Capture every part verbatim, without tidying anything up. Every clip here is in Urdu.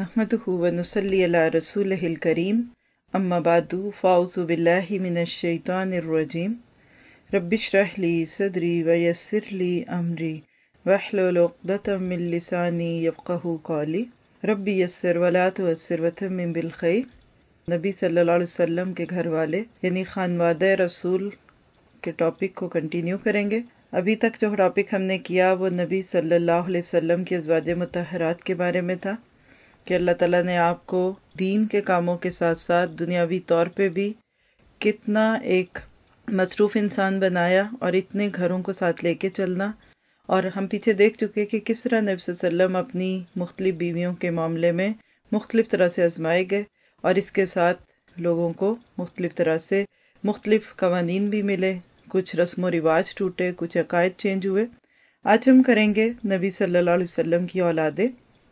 नहमदुहु व नुसल्ली अला रसूलिहिल करीम अम्मा बादु फ़ाउज़ु बिल्लाहि मिनश शैतानिर रजीम रब्बिश्रह ली सदरी व यस्सिर ली अमरी वहलुल उक़दतम मिन लिसानी यफ़क़हू क़ौली रब्बी यस्सिर व ला तुअस्सिर व तम्मिम बिल खैर। नबी सल्लल्लाहु अलैहि वसल्लम के घर वाले यानी खानवादे रसूल के टॉपिक को कंटिन्यू करेंगे। अभी तक जो टॉपिक हमने किया वो नबी सल्लल्लाहु अलैहि वसल्लम के अज़वाज मुतहहरात के बारे में था कि अल्लाह ताला ने आपको दीन के कामों के साथ साथ दुनियावी तौर पे भी कितना एक मसरूफ़ इंसान बनाया और इतने घरों को साथ लेके चलना। और हम पीछे देख चुके कि किस तरह नबी सल्लल्लाहु अलैहि वसल्लम अपनी मुख्तलिफ़ बीवियों के मामले में मुख्तलिफ़ तरह से आजमाए गए और इसके साथ लोगों को मुख्तलिफ़ तरह से मुख्तलिफ़ कवानीन भी मिले, कुछ रस्म व रिवाज टूटे, कुछ अकायद चेंज हुए। आज हम करेंगे नबी सल्लल्लाहु अलैहि वसल्लम की औलादें।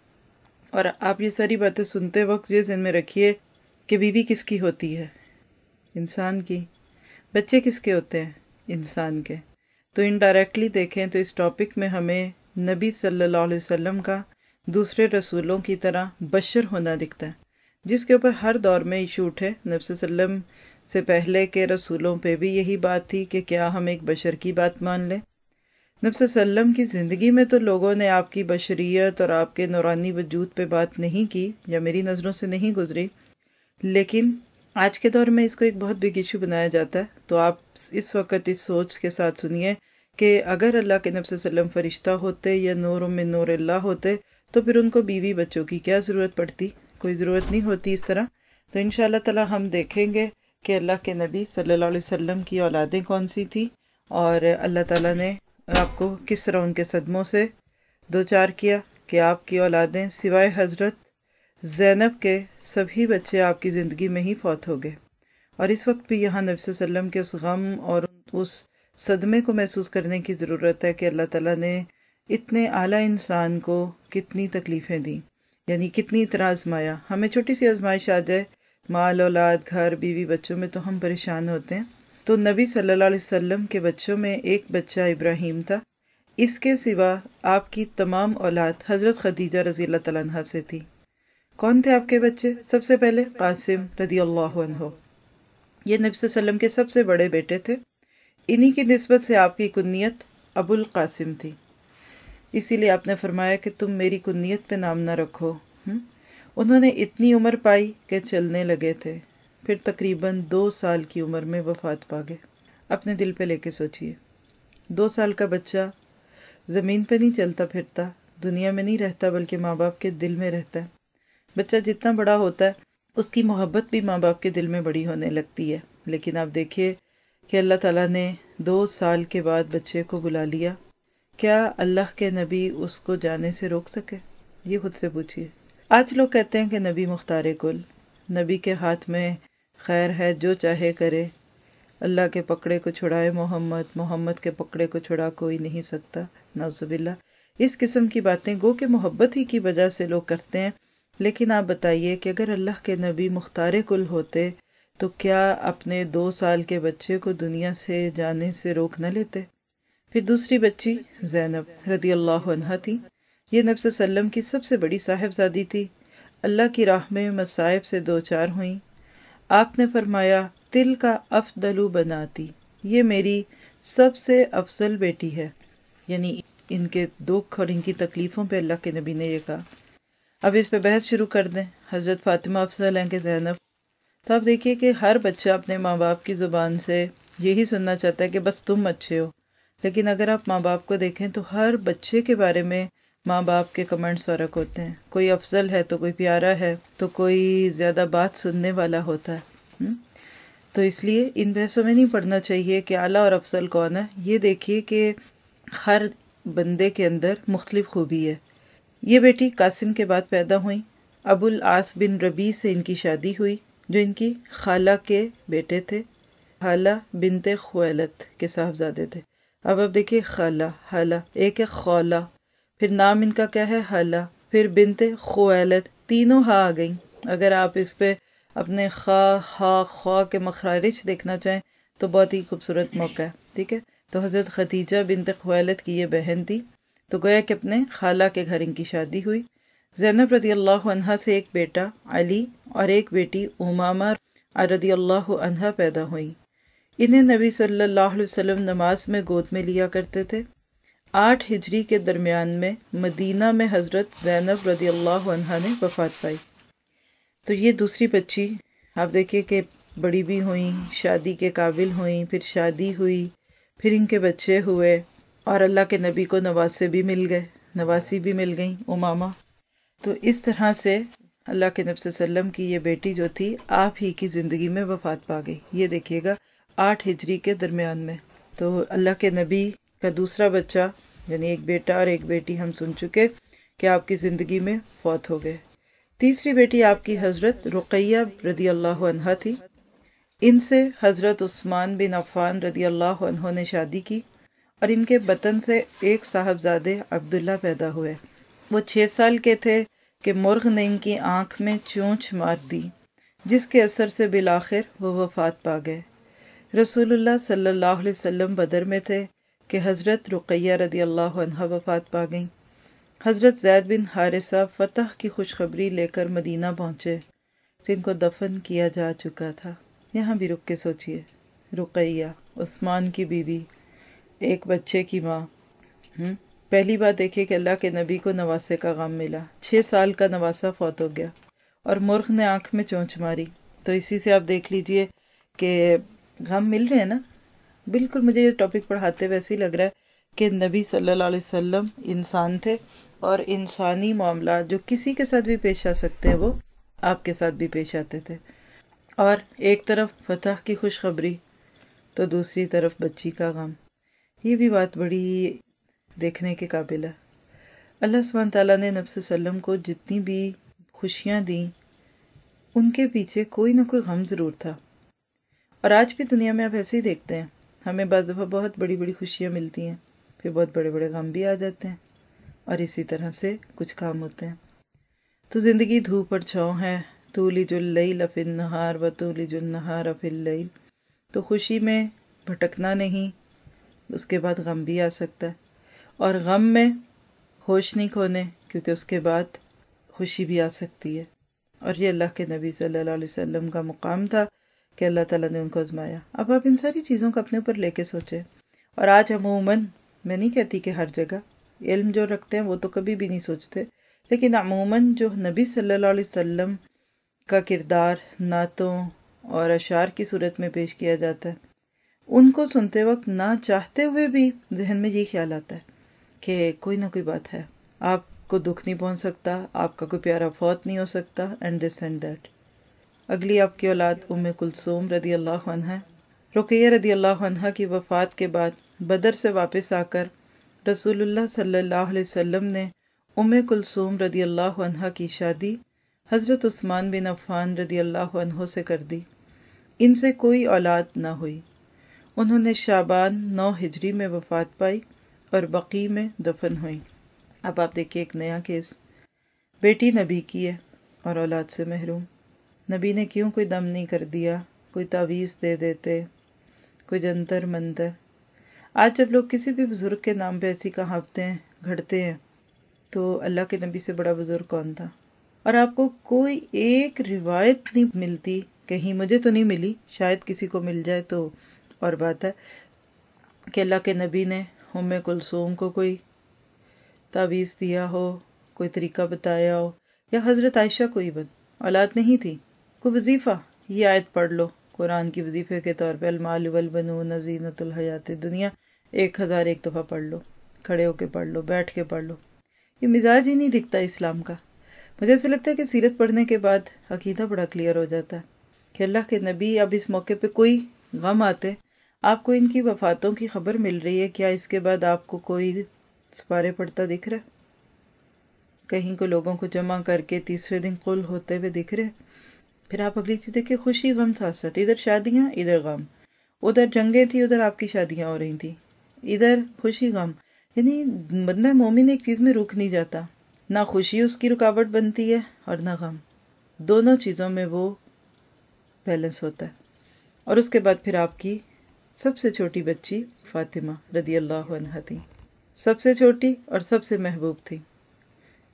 और आप ये सारी बातें सुनते वक्त ये ज़हन में रखिए कि बीवी किसकी होती है? इंसान की। बच्चे किसके होते हैं? इंसान के। तो इनडायरेक्टली देखें तो इस टॉपिक में हमें नबी सल्लल्लाहु अलैहि वसल्लम का दूसरे रसूलों की तरह बशर होना दिखता है, जिसके ऊपर हर दौर में इशू उठे। नबी सल्लल्लाहु अलैहि वसल्लम से पहले के रसूलों पे भी यही बात थी कि क्या हम एक बशर की बात मान लें। नबी सल्लल्लाहु अलैहि वसल्लम की ज़िंदगी में तो लोगों ने आपकी बशरियत और आपके नूरानी वजूद पे बात नहीं की या मेरी नज़रों से नहीं गुजरी, लेकिन आज के दौर में इसको एक बहुत बिग इशू बनाया जाता है। तो आप इस वक्त इस सोच के साथ सुनिए कि अगर अल्लाह के नबी सल्लल्लाहु अलैहि वसल्लम फ़रिश्ता होते या नूर मिन नूर अल्लाह होते तो फिर उनको बीवी बच्चों की क्या ज़रूरत पड़ती? कोई ज़रूरत नहीं होती इस तरह। तो इंशाअल्लाह ताला हम देखेंगे कि अल्लाह के नबी सल्लल्लाहु अलैहि वसल्लम की औलादें कौन सी थी और अल्लाह ताला ने आपको किस तरह उनके सदमों से दो चार किया कि आपकी औलादें सिवाय हज़रत ज़ैनब के सभी बच्चे आपकी ज़िंदगी में ही फौत हो गए। और इस वक्त भी यहाँ नबी सल्लल्लाहु अलैहि वसल्लम के उस गम और उस सदमे को महसूस करने की ज़रूरत है कि अल्लाह ताला ने इतने आला इंसान को कितनी तकलीफ़ें दी, यानी कितनी तरह आजमाया। हमें छोटी सी आजमाइश आ जाए, माल औलाद घर बीवी बच्चों में, तो हम परेशान होते हैं। तो नबी सल्लल्लाहु अलैहि वसल्लम के बच्चों में एक बच्चा इब्राहीम था। इसके सिवा आपकी तमाम औलाद हज़रत खदीजा रज़ी अल्लाह तआला अन्हा से थी। कौन थे आपके बच्चे? सबसे पहले कासिम रज़ी अल्लाहु अन्हु, ये नबी सल्लल्लाहु अलैहि वसल्लम के सबसे बड़े बेटे थे। इन्हीं की निस्बत से आपकी कुन्नियत अबुल कासिम थी, इसीलिए आपने फरमाया कि तुम मेरी कुन्नियत पे नाम ना रखो। हुँ? उन्होंने इतनी उम्र पाई कि चलने लगे थे, फिर तकरीबन दो साल की उम्र में वफ़ात पा गए। अपने दिल पे लेके सोचिए, दो साल का बच्चा ज़मीन पे नहीं चलता फिरता, दुनिया में नहीं रहता, बल्कि माँ बाप के दिल में रहता है। बच्चा जितना बड़ा होता है उसकी मोहब्बत भी माँ बाप के दिल में बड़ी होने लगती है। लेकिन आप देखिए कि अल्लाह ताला ने दो साल के बाद बच्चे को बुला लिया। क्या अल्लाह के नबी उसको जाने से रोक सके? ये खुद से पूछिए। आज लोग कहते हैं कि नबी मुख्तार कुल, नबी के हाथ में खैर है, जो चाहे करे, अल्लाह के पकड़े को छुड़ाए मोहम्मद, मोहम्मद के पकड़े को छुड़ा कोई नहीं सकता। नाउज़ुबिल्लाह। इस किस्म की बातें गो के मोहब्बत ही की वजह से लोग करते हैं। लेकिन आप बताइए कि अगर अल्लाह के नबी मुख्तार कुल होते तो क्या अपने दो साल के बच्चे को दुनिया से जाने से रोक न लेते? फिर दूसरी बच्ची ज़ैनब रज़ी अल्लाहु अन्हा थी। ये नबी सल्लल्लाहु अलैहि वसल्लम की सबसे बड़ी साहिबजादी थी। अल्लाह की राह में मसाइब से दो चार हुई। आपने फरमाया तिल का अफदलु बनाती, ये मेरी सबसे अफजल बेटी है। यानी इनके दुख और इनकी तकलीफ़ों पे अल्लाह के नबी ने ये कहा। अब इस पे बहस शुरू कर दें, हज़रत फ़ातिमा अफजल हैं कि ज़ैनब? तो आप देखिए कि हर बच्चा अपने माँ बाप की ज़ुबान से यही सुनना चाहता है कि बस तुम अच्छे हो। लेकिन अगर आप माँ बाप को देखें तो हर बच्चे के बारे में माँ बाप के कमेंट्स फ़र्क होते हैं। कोई अफजल है तो कोई प्यारा है तो कोई ज़्यादा बात सुनने वाला होता है। हुँ? तो इसलिए इन बहसों में नहीं पढ़ना चाहिए कि आला और अफजल कौन है। ये देखिए कि हर बंदे के अंदर मुख्तलिफ खूबी है। ये बेटी कासिम के बाद पैदा हुई। अबुल आस बिन रबी से इनकी शादी हुई, जो इनकी खाला के बेटे थे। हाला बिनते खुवैलद के साहबजादे थे। अब अब देखिए खाला हाला, एक है खौला, फिर नाम इनका क्या है? हाला, फिर बिनते खुवैलद, तीनों हा आ गई। अगर आप इस पे अपने खा हा खा के मखारिज देखना चाहें तो बहुत ही खूबसूरत मौका है। ठीक है, तो हज़रत खदीजा बिनते खुवैलद की ये बहन थी। तो गोया कि अपने खाला के घर इनकी शादी हुई। ज़ैनब रदी अल्लाह अन्हा से एक बेटा अली और एक बेटी उमामा रदी अल्लाह अन्हा पैदा हुई। इन्हें नबी सल्लल्लाहु अलैहि वसल्लम नमाज में गोद में लिया करते थे। आठ हिजरी के दरमियान में मदीना में हज़रत ज़ैनब रदी अल्लाह अन्हा ने वफ़ात पाई। तो ये दूसरी बच्ची आप देखिए कि बड़ी भी हुई, शादी के काबिल हुई, फिर शादी हुई, फिर इनके बच्चे हुए और अल्लाह के नबी को नवासे भी मिल गए, नवासी भी मिल गई उमामा। तो इस तरह से अल्लाह के नबी सल्लम की ये बेटी जो थी आप ही की ज़िंदगी में वफ़ात पा गई। ये देखिएगा आठ हिजरी के दरमियान में। तो अल्लाह के नबी का दूसरा बच्चा यानी एक बेटा और एक बेटी हम सुन चुके कि आपकी ज़िंदगी में फौत हो गए। तीसरी बेटी आपकी हज़रत रुक़ैया रदी अल्लाह अन्हा थी। इनसे हज़रत उस्मान बिन अफ़्फ़ान रदी अल्लाह अन्हु ने शादी की और इनके बतन से एक साहबजादे अब्दुल्ला पैदा हुए। वो छः साल के थे कि मुर्ग ने इनकी आँख में चोंच मार दी, जिसके असर से बिलाखिर वो वफ़ात पा गए। रसूलुल्लाह सल्लल्लाहु अलैहि वसल्लम बदर में थे कि हज़रत रुक़ैया रदी अल्लाह अन्हा वफ़ात पा गईं। हज़रत ज़ैद बिन हारिसा फ़तह की खुशखबरी लेकर मदीना पहुँचे तो इनको दफन किया जा चुका था। यहाँ भी रुक के सोचिए, रुक़ैया उस्मान की बीवी, एक बच्चे की माँ। हुँ? पहली बात देखिए कि अल्लाह के नबी को नवासे का गम मिला, छः साल का नवासा फौत हो गया और मुर्ग ने आँख में चोंच मारी। तो इसी से आप देख लीजिए कि गम मिल रहे हैं ना। बिल्कुल मुझे ये टॉपिक पढ़ाते वैसे ही लग रहा है कि नबी सल्लल्लाहु अलैहि वसल्लम इंसान थे और इंसानी मामला जो किसी के साथ भी पेश आ सकते हैं वो आपके साथ भी पेश आते थे। और एक तरफ फतह की खुशखबरी तो दूसरी तरफ बच्ची का गम। ये भी बात बड़ी देखने के काबिल है। अल्लाह सुब्हान तआला ने नबी सल्लम को जितनी भी खुशियाँ दी उनके पीछे कोई ना कोई गम ज़रूर था। और आज भी दुनिया में आप ऐसे ही देखते हैं, हमें बाज़ दफ़ा बहुत बड़ी बड़ी खुशियाँ मिलती हैं, फिर बहुत बड़े बड़े गम भी आ जाते हैं और इसी तरह से कुछ काम होते हैं। तो ज़िंदगी धूप और छाँव है, तूलिजुल लैल फिन नहार व तूलिजुन नहार फिल लैल। तो खुशी में भटकना नहीं, उसके बाद गम भी आ सकता है और गम में होश नहीं खोने, क्योंकि उसके बाद खुशी भी आ सकती है। और ये अल्लाह के नबी सल्लल्लाहु अलैहि वसल्लम का मुकाम था कि अल्लाह ताला ने उनको आज़माया। अब आप इन सारी चीज़ों को अपने ऊपर लेके सोचें। और आज अमूमन, मैं नहीं कहती कि हर जगह, इल्म जो रखते हैं वो तो कभी भी नहीं सोचते, लेकिन अमूमन जो नबी सल्लल्लाहु अलैहि वसल्लम का किरदार नातों और अशार की सूरत में पेश किया जाता है, उनको सुनते वक्त ना चाहते हुए भी जहन में ये ख्याल आता है कि कोई ना कोई बात है, आपको दुख नहीं पहुंच सकता, आपका कोई प्यारा फौत नहीं हो सकता, एंड दिस एंड दैट। अगली आपकी औलाद उम्मे कुलसूम रदी अल्लाह अन्हा। रुक़ैया रदी अल्लाह अन्हा की वफ़ात के बाद बदर से वापस आकर रसूलुल्लाह सल्लल्लाहु अलैहि वसल्लम ने उम्मे कुलसूम रदी अल्लाह अन्हा की शादी हज़रत उस्मान बिन अफ़्फ़ान रदी अल्लाह अन्हु से कर दी। इनसे कोई औलाद ना हुई। उन्होंने शाबान नौ हिजरी में वफ़ात पाई और बक़ी में दफन हुई। अब आप देखिए एक नया केस, बेटी नबी की है और औलाद से महरूम। नबी ने क्यों कोई दम नहीं कर दिया, कोई तावीज़ दे देते, कोई जंतर मंतर। आज जब लोग किसी भी बुज़ुर्ग के नाम पे ऐसी कहावतें घड़ते हैं तो अल्लाह के नबी से बड़ा बुज़ुर्ग कौन था। और आपको कोई एक रिवायत नहीं मिलती, कहीं मुझे तो नहीं मिली, शायद किसी को मिल जाए तो और बात है, कि अल्लाह के नबी ने उम्मे कुलसूम को कोई तावीज़ दिया हो, कोई तरीका बताया हो, या हज़रत आयशा को ही बन औलाद नहीं थी, कोई वजीफ़ा, ये आयत पढ़ लो कुरान की वजीफ़े के तौर पे, अल-माल वल बनून ज़ीनतुल हयात दुनिया, एक हज़ार एक दफ़ा पढ़ लो, खड़े होके पढ़ लो, बैठ के पढ़ लो। ये मिजाज ही नहीं दिखता इस्लाम का। मुझे ऐसे लगता है कि सीरत पढ़ने के बाद अकीदा बड़ा क्लियर हो जाता है कि अल्लाह के नबी अब इस मौके पे कोई गम आते, आपको इनकी वफ़ातों की खबर मिल रही है, क्या इसके बाद आपको कोई सपारे पढ़ता दिख रहा है? कहीं को लोगों को जमा करके तीसरे दिन कुल होते हुए दिख रहे? फिर आप अगली चीज़ देखिए, खुशी गम साथ साथ, इधर शादियाँ इधर गम, उधर जंगें थी उधर आपकी शादियाँ हो रही थी, इधर खुशी गम। यानी बंदा मोमिन एक चीज़ में रुक नहीं जाता, ना खुशी उसकी रुकावट बनती है और ना गम, दोनों चीज़ों में वो बैलेंस होता है। और उसके बाद फिर आपकी सबसे छोटी बच्ची फातिमा रदी अल्लाह अन्हा थी, सबसे छोटी और सबसे महबूब थी।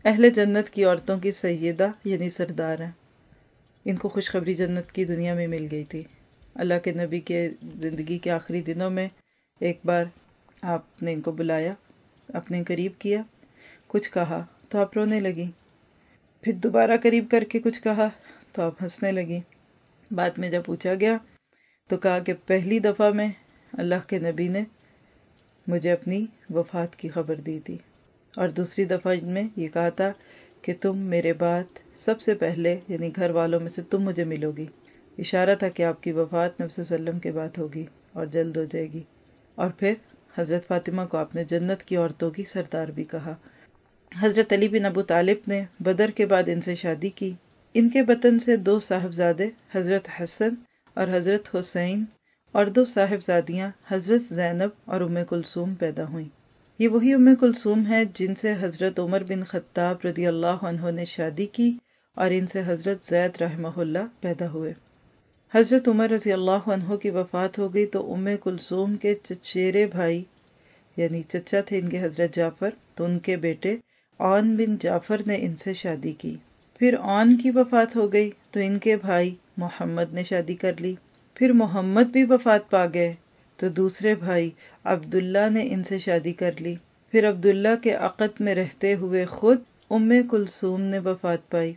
اہل جنت کی عورتوں کی سیدہ یعنی سردار ہیں۔ ان کو خوشخبری جنت کی دنیا میں مل گئی تھی۔ اللہ کے نبی کے زندگی کے آخری دنوں میں ایک بار آپ نے ان کو بلایا، اپنے قریب کیا، کچھ کہا تو آپ رونے لگیں، پھر دوبارہ قریب کر کے کچھ کہا تو آپ ہنسنے لگیں۔ بعد میں جب پوچھا گیا تو کہا کہ پہلی دفعہ میں اللہ کے نبی نے مجھے اپنی وفات کی خبر دی تھی، اور دوسری دفعہ میں یہ کہا تھا کہ تم میرے بعد سب سے پہلے یعنی گھر والوں میں سے تم مجھے ملو گی۔ اشارہ تھا کہ آپ کی وفات نبی صلی اللہ علیہ وسلم کے بعد ہوگی اور جلد ہو جائے گی۔ اور پھر حضرت فاطمہ کو آپ نے جنت کی عورتوں کی سردار بھی کہا۔ حضرت علی بن ابو طالب نے بدر کے بعد ان سے شادی کی۔ ان کے بطن سے دو صاحبزادے حضرت حسن اور حضرت حسین اور دو صاحبزادیاں حضرت زینب اور ام کلثوم پیدا ہوئیں۔ یہ وہی ام کلثوم ہے جن سے حضرت عمر بن خطاب رضی اللہ عنہ نے شادی کی اور ان سے حضرت زید رحمہ اللہ پیدا ہوئے۔ حضرت عمر رضی اللہ عنہ کی وفات ہو گئی تو ام کلثوم کے چچیرے بھائی یعنی چچا تھے ان کے حضرت جعفر، تو ان کے بیٹے عون بن جعفر نے ان سے شادی کی۔ پھر عون کی وفات ہو گئی تو ان کے بھائی محمد نے شادی کر لی۔ پھر محمد بھی وفات پا گئے تو دوسرے بھائی عبداللہ نے ان سے شادی کر لی۔ پھر عبداللہ کے عقد میں رہتے ہوئے خود ام کلثوم نے وفات پائی۔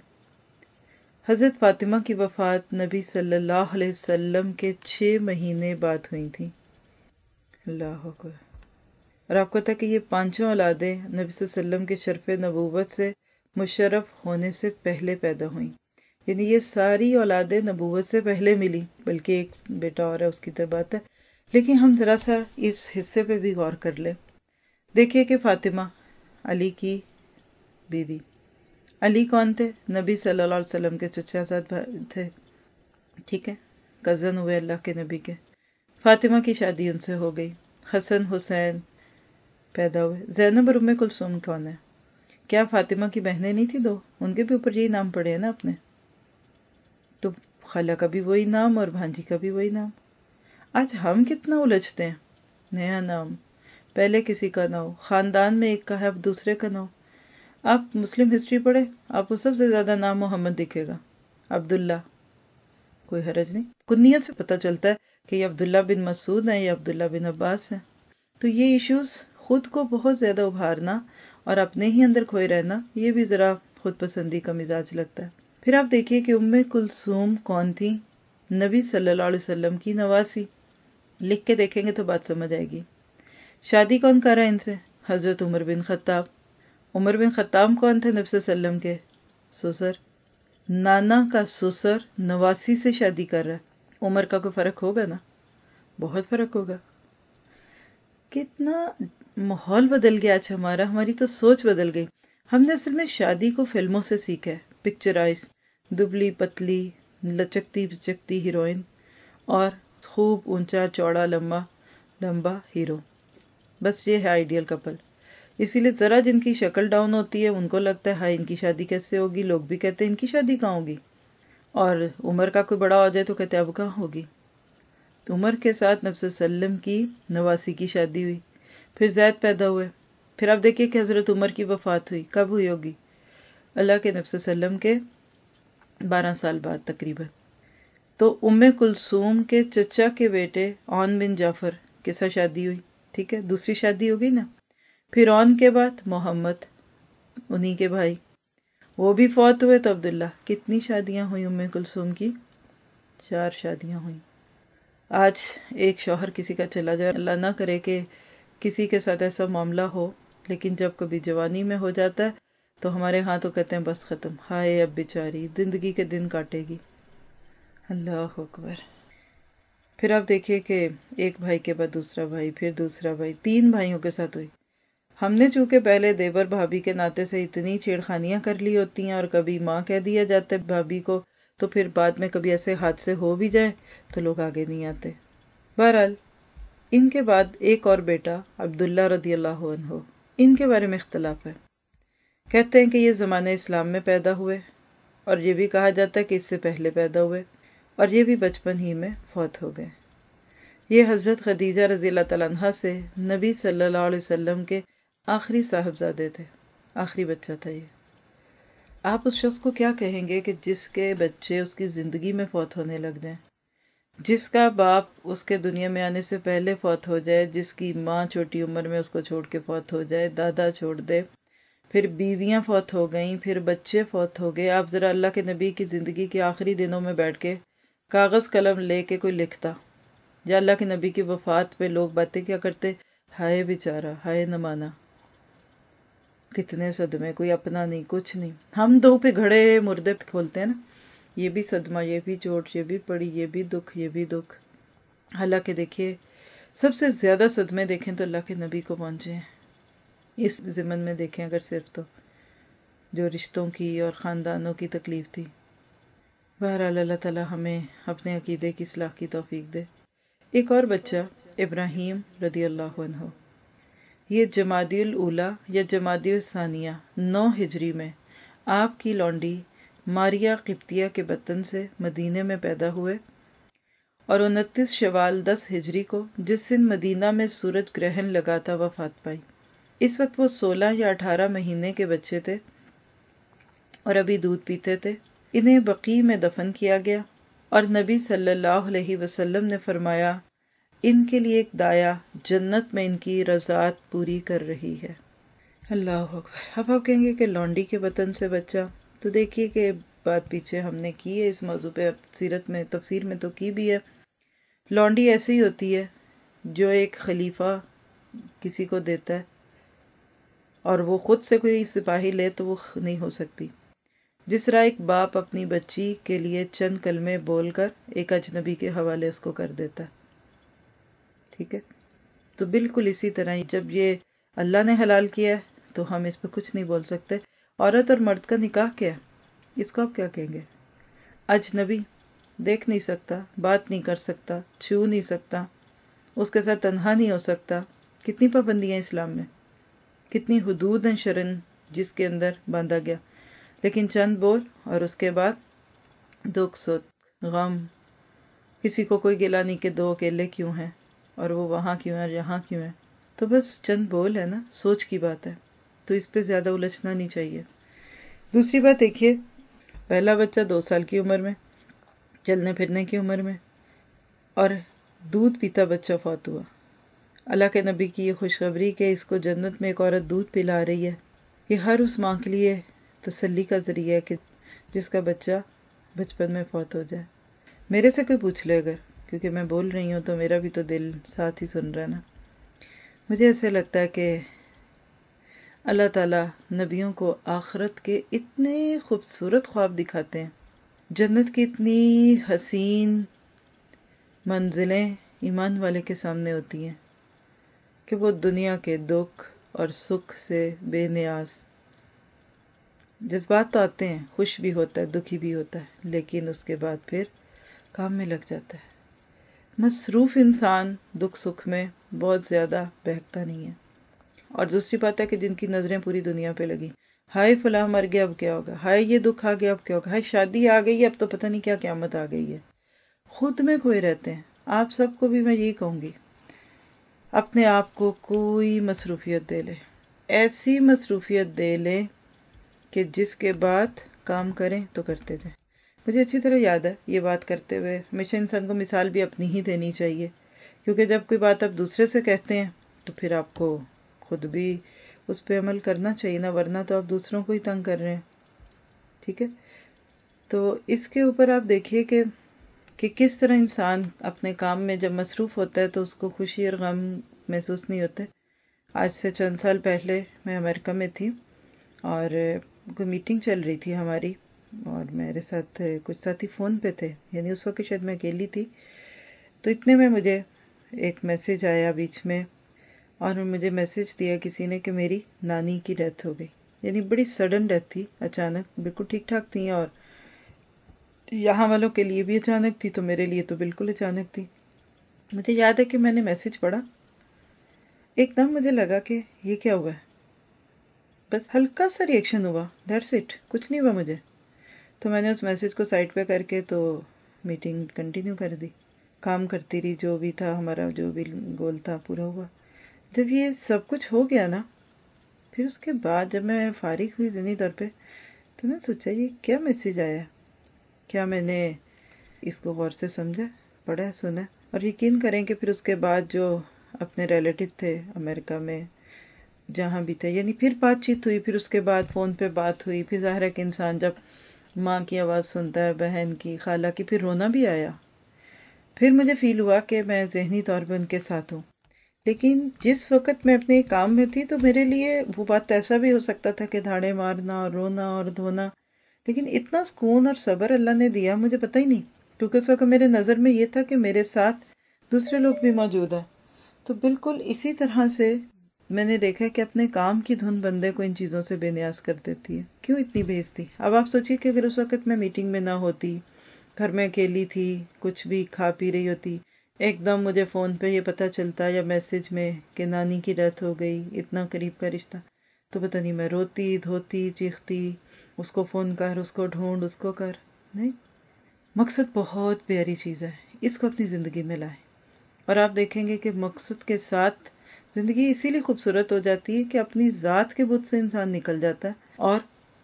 حضرت فاطمہ کی وفات نبی صلی اللہ علیہ وسلم کے چھ مہینے بعد ہوئی تھی۔ اللہ اکبر۔ اور آپ کو پتہ کہ یہ پانچوں اولادیں نبی صلی اللہ علیہ وسلم کے شرف نبوت سے مشرف ہونے سے پہلے پیدا ہوئیں، یعنی یہ ساری اولادیں نبوت سے پہلے ملی، بلکہ ایک بیٹا اور ہے اس کی تو بات ہے، لیکن ہم ذرا سا اس حصے پہ بھی غور کر لیں۔ دیکھیے کہ فاطمہ علی کی بیوی، علی کون تھے؟ نبی صلی اللہ علیہ وسلم کے چچا زاد تھے، ٹھیک ہے، کزن ہوئے اللہ کے نبی کے۔ فاطمہ کی شادی ان سے ہو گئی، حسن حسین پیدا ہوئے۔ زینب اور ام کلثوم کون ہے؟ کیا فاطمہ کی بہنیں نہیں تھی دو؟ ان کے بھی اوپر یہی نام پڑے ہیں نا اپنے، تو خالہ کا بھی وہی نام اور بھانجی کا بھی وہی نام۔ آج ہم کتنا الجھتے ہیں، نیا نام پہلے کسی کا نہ ہو، خاندان میں ایک کا ہے اب دوسرے کا نہ ہو۔ آپ مسلم ہسٹری پڑھیں، آپ کو سب سے زیادہ نام محمد دکھے گا، عبداللہ، کوئی حرج نہیں، کنیت سے پتہ چلتا ہے کہ یہ عبداللہ بن مسعود ہیں یا عبداللہ بن عباس ہیں۔ تو یہ ایشوز خود کو بہت زیادہ ابھارنا اور اپنے ہی اندر کھوئے رہنا، یہ بھی ذرا خود پسندی کا مزاج لگتا ہے۔ پھر آپ دیکھیے کہ ام کلثوم کون تھی؟ نبی صلی اللہ علیہ وسلم کی نواسی۔ لکھ کے دیکھیں گے تو بات سمجھ آئے گی۔ شادی کون کر رہا ہے ان سے؟ حضرت عمر بن خطاب۔ عمر بن خطاب کون تھے؟ نبی صلی اللہ علیہ وسلم کے سسر۔ نانا کا سسر نواسی سے شادی کر رہا ہے، عمر کا کوئی فرق ہوگا نا؟ بہت فرق ہوگا۔ کتنا ماحول بدل گیا آج ہمارا، ہماری تو سوچ بدل گئی۔ ہم نے اصل میں شادی کو فلموں سے سیکھا ہے، پکچرائز، دبلی پتلی لچکتی پچکتی ہیروئن اور خوب اونچا چوڑا لمبا لمبا ہیرو، بس یہ ہے آئیڈیل کپل۔ اسی لیے ذرا جن کی شکل ڈاؤن ہوتی ہے ان کو لگتا ہے ہائی ان کی شادی کیسے ہوگی، لوگ بھی کہتے ہیں ان کی شادی کہاں ہوگی، اور عمر کا کوئی بڑا ہو جائے تو کہتے ہیں اب کہاں ہوگی۔ تو عمر کے ساتھ نبی صلی اللہ علیہ وسلم کی نواسی کی شادی ہوئی، پھر زید پیدا ہوئے۔ پھر آپ دیکھیے کہ حضرت عمر کی وفات ہوئی، کب ہوئی ہوگی؟ اللہ کے نبی صلی اللہ علیہ وسلم کے بارہ سال بعد تقریباً۔ تو ام کلثوم کے چچا کے بیٹے عون بن جعفر کے ساتھ شادی ہوئی، ٹھیک ہے، دوسری شادی ہو گئی نا۔ پھر عون کے بعد محمد، انہی کے بھائی، وہ بھی فوت ہوئے تو عبداللہ۔ کتنی شادیاں ہوئی ام کلثوم کی؟ چار شادیاں ہوئیں۔ آج ایک شوہر کسی کا چلا جائے، اللہ نہ کرے کہ کسی کے ساتھ ایسا معاملہ ہو، لیکن جب کبھی جوانی میں ہو جاتا ہے تو ہمارے ہاں تو کہتے ہیں بس ختم، ہائے اب بیچاری زندگی کے دن کاٹے گی۔ اللہ اکبر۔ پھر آپ دیکھیے کہ ایک بھائی کے بعد دوسرا بھائی، پھر دوسرا بھائی، تین بھائیوں کے ساتھ ہوئی۔ ہم نے چونکہ پہلے دیور بھابھی کے ناطے سے اتنی چھیڑخانیاں کر لی ہوتی ہیں اور کبھی ماں کہہ دیا جاتا ہے بھابھی کو، تو پھر بعد میں کبھی ایسے حادثے ہو بھی جائیں تو لوگ آگے نہیں آتے۔ بہرحال ان کے بعد ایک اور بیٹا عبداللہ رضی اللہ عنہ، ان کے بارے میں اختلاف ہے۔ کہتے ہیں کہ یہ زمانہ اسلام میں پیدا ہوئے، اور یہ بھی کہا جاتا ہے کہ اس سے پہلے پیدا ہوئے، اور یہ بھی بچپن ہی میں فوت ہو گئے۔ یہ حضرت خدیجہ رضی اللہ تعالیٰ عنہا سے نبی صلی اللہ علیہ وسلم کے آخری صاحبزادے تھے، آخری بچہ تھا یہ۔ آپ اس شخص کو کیا کہیں گے کہ جس کے بچے اس کی زندگی میں فوت ہونے لگ جائیں، جس کا باپ اس کے دنیا میں آنے سے پہلے فوت ہو جائے، جس کی ماں چھوٹی عمر میں اس کو چھوڑ کے فوت ہو جائے، دادا چھوڑ دے، پھر بیویاں فوت ہو گئیں، پھر بچے فوت ہو گئے. آپ ذرا اللہ کے نبی کی زندگی کے آخری دنوں میں بیٹھ کے کاغذ قلم لے کے کوئی لکھتا، یا اللہ کے نبی کی وفات پہ لوگ باتیں کیا کرتے، ہائے بیچارہ، ہائے نہ مانا، کتنے صدمے، کوئی اپنا نہیں، کچھ نہیں. ہم دو پہ گھڑے مردے پہ کھولتے ہیں نا، یہ بھی صدمہ، یہ بھی چوٹ، یہ بھی پڑی، یہ بھی دکھ، یہ بھی دکھ. حالانکہ دیکھیے سب سے زیادہ صدمے دیکھیں تو اللہ کے نبی کو پہنچے ہیں. اس ضمن میں دیکھیں اگر صرف تو جو رشتوں کی اور خاندانوں کی تکلیف تھی. بہرحال اللہ تعالی ہمیں اپنے عقیدے کی اصلاح کی توفیق دے. ایک اور بچہ ابراہیم رضی اللہ عنہ، یہ جمادی الاولیٰ یا جمادی الثانیہ نو ہجری میں آپ کی لونڈی ماریا قبطیہ کے بطن سے مدینے میں پیدا ہوئے، اور انتیس شوال دس ہجری کو جس دن مدینہ میں سورج گرہن لگا تھا وفات پائی. اس وقت وہ سولہ یا اٹھارہ مہینے کے بچے تھے اور ابھی دودھ پیتے تھے. انہیں بقیع میں دفن کیا گیا، اور نبی صلی اللہ علیہ وسلم نے فرمایا ان کے لیے ایک دایا جنت میں ان کی رضاعت پوری کر رہی ہے. اللہ اکبر. اب آپ کہیں گے کہ لونڈی کے بطن سے بچہ، تو دیکھیے کہ بات پیچھے ہم نے کی ہے اس موضوع پہ، سیرت میں تفسیر میں تو کی بھی ہے. لونڈی ایسی ہوتی ہے جو ایک خلیفہ کسی کو دیتا ہے اور وہ خود سے کوئی سپاہی لے تو وہ نہیں ہو سکتی. جس طرح ایک باپ اپنی بچی کے لیے چند کلمے بول کر ایک اجنبی کے حوالے اس کو کر دیتا ہے، ٹھیک ہے، تو بالکل اسی طرح جب یہ اللہ نے حلال کیا ہے تو ہم اس پہ کچھ نہیں بول سکتے. عورت اور مرد کا نکاح کیا ہے، اس کو آپ کیا کہیں گے؟ اجنبی، دیکھ نہیں سکتا، بات نہیں کر سکتا، چھو نہیں سکتا، اس کے ساتھ تنہا نہیں ہو سکتا. کتنی پابندیاں اسلام میں، کتنی حدود ہیں شرعن جس کے اندر باندھا گیا. لیکن چند بول اور اس کے بعد دکھ سکھ غم، کسی کو کوئی گلا نہیں کہ دو اکیلے کیوں ہیں اور وہ وہاں کیوں ہیں اور یہاں کیوں ہیں. تو بس چند بول ہے نا، سوچ کی بات ہے، تو اس پہ زیادہ الجھنا نہیں چاہیے. دوسری بات دیکھیے، پہلا بچہ دو سال کی عمر میں، چلنے پھرنے کی عمر میں، اور دودھ پیتا بچہ فوت ہوا. اللہ کے نبی کی یہ خوشخبری کہ اس کو جنت میں ایک عورت دودھ پلا رہی ہے، یہ ہر اس ماں کے لیے تسلی کا ذریعہ ہے کہ جس کا بچہ بچپن میں فوت ہو جائے. میرے سے کوئی پوچھ لے اگر، کیونکہ میں بول رہی ہوں تو میرا بھی تو دل ساتھ ہی سن رہا ہے نا. مجھے ایسے لگتا ہے کہ اللہ تعالیٰ نبیوں کو آخرت کے اتنے خوبصورت خواب دکھاتے ہیں، جنت کی اتنی حسین منزلیں ایمان والے کے سامنے ہوتی ہیں کہ وہ دنیا کے دکھ اور سکھ سے بے نیاز. جذبات تو آتے ہیں، خوش بھی ہوتا ہے، دکھی بھی ہوتا ہے، لیکن اس کے بعد پھر کام میں لگ جاتا ہے. مصروف انسان دکھ سکھ میں بہت زیادہ بہکتا نہیں ہے. اور دوسری بات ہے کہ جن کی نظریں پوری دنیا پہ لگی، ہائے فلاں مر گیا اب کیا ہوگا، ہائے یہ دکھ آ گیا اب کیا ہوگا، ہائے شادی آ گئی اب تو پتہ نہیں کیا قیامت آ گئی ہے. خود میں کھوئے رہتے ہیں. آپ سب کو بھی میں یہی کہوں گی، اپنے آپ کو کوئی مصروفیت دے لے، ایسی مصروفیت دے لے کہ جس کے بعد کام کریں تو کرتے جائیں. مجھے اچھی طرح یاد ہے یہ بات کرتے ہوئے ہمیشہ انسان کو مثال بھی اپنی ہی دینی چاہیے، کیونکہ جب کوئی بات آپ دوسرے سے کہتے ہیں تو پھر آپ کو خود بھی اس پہ عمل کرنا چاہیے نا، ورنہ تو آپ دوسروں کو ہی تنگ کر رہے ہیں. ٹھیک ہے، تو اس کے اوپر آپ دیکھیے کہ کہ کس طرح انسان اپنے کام میں جب مصروف ہوتا ہے تو اس کو خوشی اور غم محسوس نہیں ہوتے. آج سے چند سال پہلے میں امریکہ میں تھی اور کوئی میٹنگ چل رہی تھی ہماری، اور میرے ساتھ کچھ ساتھی فون پہ تھے، یعنی اس وقت شاید میں اکیلی تھی. تو اتنے میں مجھے ایک میسیج آیا بیچ میں، اور مجھے میسیج دیا کسی نے کہ میری نانی کی ڈیتھ ہو گئی. یعنی بڑی سڈن ڈیتھ تھی، اچانک، بالکل ٹھیک ٹھاک تھیں، اور یہاں والوں کے لیے بھی اچانک تھی تو میرے لیے تو بالکل اچانک تھی. مجھے یاد ہے کہ میں نے میسیج پڑھا، ایک دم مجھے لگا کہ یہ کیا ہوا ہے، بس ہلکا سا ری ایکشن ہوا، دیٹس اٹ، کچھ نہیں ہوا مجھے. تو میں نے اس میسیج کو سائڈ پہ کر کے تو میٹنگ کنٹینیو کر دی، کام کرتی رہی، جو بھی تھا ہمارا جو بھی گول تھا پورا ہوا. جب یہ سب کچھ ہو گیا نا، پھر اس کے بعد جب میں فارغ ہوئی ذہنی طور پہ، تو میں سوچا یہ کیا میسیج آیا، کیا میں نے اس کو غور سے سمجھا، پڑھا، سنا، اور یقین کریں کہ پھر اس کے بعد جو اپنے ریلیٹو تھے امریکہ میں جہاں بھی تھے، یعنی پھر بات چیت ہوئی، پھر اس کے بعد فون پہ بات ہوئی، پھر ظاہر ہے کہ انسان جب ماں کی آواز سنتا ہے، بہن کی، خالہ کی، پھر رونا بھی آیا. پھر مجھے فیل ہوا کہ میں ذہنی طور پہ ان کے ساتھ ہوں. لیکن جس وقت میں اپنے کام میں تھی تو میرے لیے وہ بات ایسا بھی ہو سکتا تھا کہ دھاڑے مارنا اور رونا اور دھونا، لیکن اتنا سکون اور صبر اللہ نے دیا مجھے پتہ ہی نہیں، کیونکہ اس وقت میرے نظر میں یہ تھا کہ میرے ساتھ دوسرے لوگ بھی موجود ہیں. تو بالکل اسی طرح سے میں نے دیکھا کہ اپنے کام کی دھن بندے کو ان چیزوں سے بے نیاز کر دیتی ہے. کیوں اتنی بھیجتی؟ اب آپ سوچیے کہ اگر اس وقت میں میٹنگ میں نہ ہوتی، گھر میں اکیلی تھی، کچھ بھی کھا پی رہی ہوتی، ایک دم مجھے فون پہ یہ پتہ چلتا یا میسج میں کہ نانی کی ڈیتھ ہو گئی، اتنا قریب کا رشتہ، تو پتہ نہیں میں روتی، دھوتی، چیختی، اس کو فون کر، اس کو ڈھونڈ، اس کو کر. نہیں، مقصد بہت پیاری چیز ہے، اس کو اپنی زندگی میں لائیں، اور آپ دیکھیں گے کہ مقصد کے ساتھ زندگی اسی لیے خوبصورت ہو جاتی ہے کہ اپنی ذات کے بت سے انسان نکل جاتا ہے اور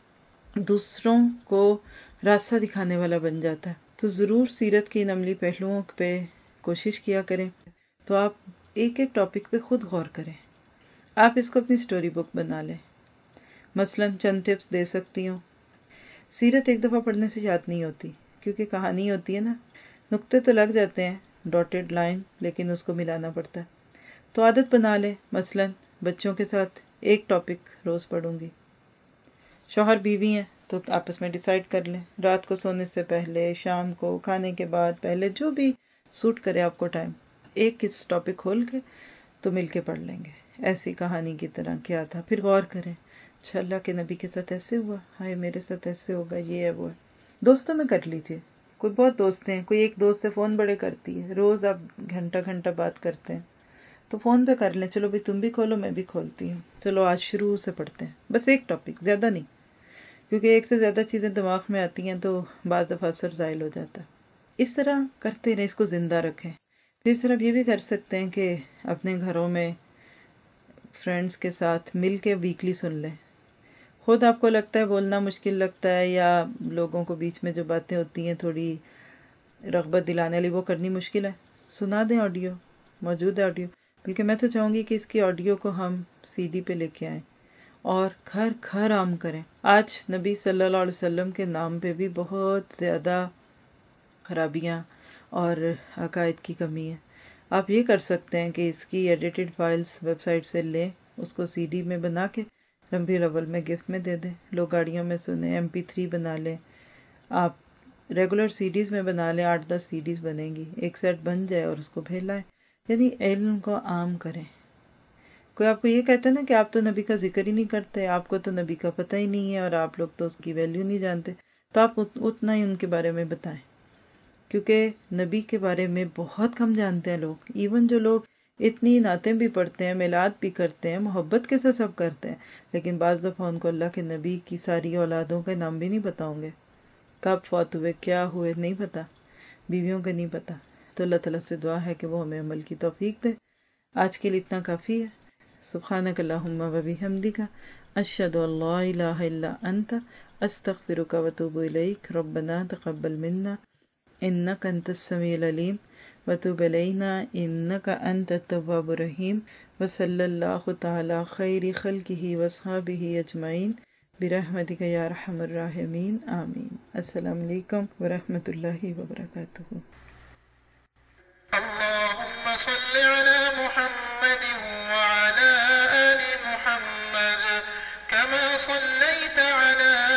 دوسروں کو راستہ دکھانے والا بن جاتا ہے. تو ضرور سیرت کے ان عملی پہلوؤں پہ کوشش کیا کریں. تو آپ ایک ایک ٹاپک پہ خود غور کریں، آپ اس کو اپنی سٹوری بک بنا لیں. مثلا چند ٹپس دے سکتی ہوں. سیرت ایک دفعہ پڑھنے سے یاد نہیں ہوتی، کیونکہ کہانی ہوتی ہے نا، نقطے تو لگ جاتے ہیں، ڈاٹڈ لائن، لیکن اس کو ملانا پڑتا ہے. تو عادت بنا لیں، مثلا بچوں کے ساتھ ایک ٹاپک روز پڑھوں گی. شوہر بیوی ہیں تو آپس میں ڈیسائیڈ کر لیں، رات کو سونے سے پہلے، شام کو، کھانے کے بعد، پہلے، جو بھی سوٹ کرے آپ کو ٹائم، ایک اس ٹاپک کھول کے تو مل کے پڑھ لیں گے. ایسی کہانی کی طرح کیا تھا، پھر غور کریں، اچھا اللہ کے نبی کے ساتھ ایسے ہوا، ہائے میرے ساتھ ایسے ہوگا، یہ ہے وہ ہے. دوستوں میں کر لیجئے، کوئی بہت دوست ہیں، کوئی ایک دوست سے فون بڑے کرتی ہے، روز آپ گھنٹہ گھنٹہ بات کرتے ہیں، تو فون پہ کر لیں، چلو بھی تم بھی کھولو میں بھی کھولتی ہوں، چلو آج شروع سے پڑھتے ہیں، بس ایک ٹاپک، زیادہ نہیں، کیونکہ ایک سے زیادہ چیزیں دماغ میں آتی ہیں تو بعض دفعہ اثر زائل ہو جاتا ہے. اس طرح کرتے رہیں، اس کو زندہ رکھیں. پھر اس طرح یہ بھی کر سکتے ہیں کہ اپنے گھروں میں فرینڈز کے ساتھ مل کے ویکلی سن لیں. خود آپ کو لگتا ہے بولنا مشکل لگتا ہے، یا لوگوں کو بیچ میں جو باتیں ہوتی ہیں تھوڑی رغبت دلانے والی وہ کرنی مشکل ہے، سنا دیں آڈیو، موجود ہے آڈیو. بلکہ میں تو چاہوں گی کہ اس کی آڈیو کو ہم سی ڈی پہ لے کے آئیں اور گھر گھر عام کریں. آج نبی صلی اللہ علیہ وسلم کے نام پہ بھی بہت زیادہ خرابیاں اور عقائد کی کمی ہے. آپ یہ کر سکتے ہیں کہ اس کی ایڈیٹڈ فائلز ویب سائٹ سے لیں، اس کو سی ڈی میں بنا کے ربیع الاول میں گفٹ میں دے دیں، لوگ گاڑیوں میں سنیں، ایم پی تھری بنا لیں، آپ ریگولر سی ڈیز میں بنا لیں، آٹھ دس سی ڈیز بنیں گی، ایک سیٹ بن جائے اور اس کو پھیلائیں. یعنی علم کو عام کریں. کوئی آپ کو یہ کہتا ہے نا کہ آپ تو نبی کا ذکر ہی نہیں کرتے، آپ کو تو نبی کا پتہ ہی نہیں ہے اور آپ لوگ تو اس کی ویلیو نہیں جانتے، تو آپ اتنا ہی ان کے بارے میں بتائیں، کیونکہ نبی کے بارے میں بہت کم جانتے ہیں لوگ. ایون جو لوگ اتنی نعتیں بھی پڑھتے ہیں، میلاد بھی کرتے ہیں، محبت کے ساتھ سب کرتے ہیں، لیکن بعض دفعہ ان کو اللہ کے نبی کی ساری اولادوں کے نام بھی نہیں پتہ ہوں گے، کب فوت ہوئے، کیا ہوئے، نہیں پتہ، بیویوں کے نہیں پتہ. تو اللہ تعالیٰ سے دعا ہے کہ وہ ہمیں عمل کی توفیق دے. آج کے لیے اتنا کافی ہے. سبحانک اللہم و بحمدک، اشہد ان لا الہ الا انت، استغفرک و اتوب الیک. ربنا تقبل منا انک انت السمیع العلیم وتب علینا انک انت التواب الرحیم. وصلی اللہ تعالی خیر خلقہ واصحابہ اجمعین برحمتک یا ارحم الراحمین، آمین. السلام علیکم ورحمۃ اللہ وبرکاتہ. اللهم صل على محمد وعلى آل محمد كما صليت على